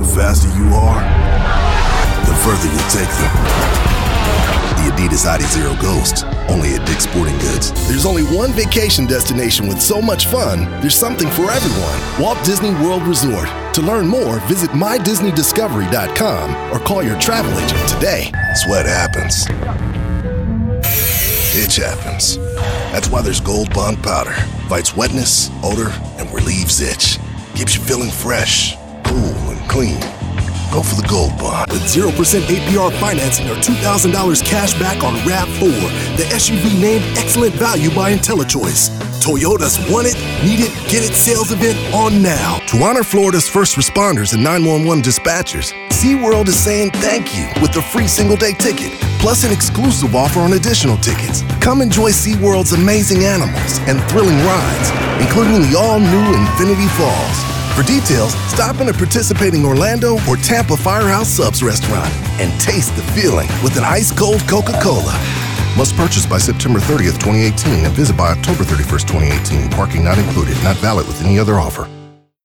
The faster you are, the further you take them. The Adidas Adizero Ghost, only at Dick's Sporting Goods. There's only one vacation destination with so much fun, there's something for everyone. Walt Disney World Resort. To learn more, visit mydisneydiscovery.com or call your travel agent today. Sweat happens. Itch happens. That's why there's Gold Bond Powder. Fights wetness, odor, and relieves itch. Keeps you feeling fresh, cool, and clean. Go for the Gold Bond. With 0% APR financing or $2,000 cash back on RAV4, the SUV named Excellent Value by IntelliChoice. Toyota's Want It, Need It, Get It sales event on now. To honor Florida's first responders and 911 dispatchers, SeaWorld is saying thank you with a free single-day ticket, plus an exclusive offer on additional tickets. Come enjoy SeaWorld's amazing animals and thrilling rides, including the all-new Infinity Falls. For details, stop in a participating Orlando or Tampa Firehouse Subs restaurant and taste the feeling with an ice-cold Coca-Cola. Must purchase by September 30th, 2018 and visit by October 31st, 2018. Parking not included, not valid with any other offer.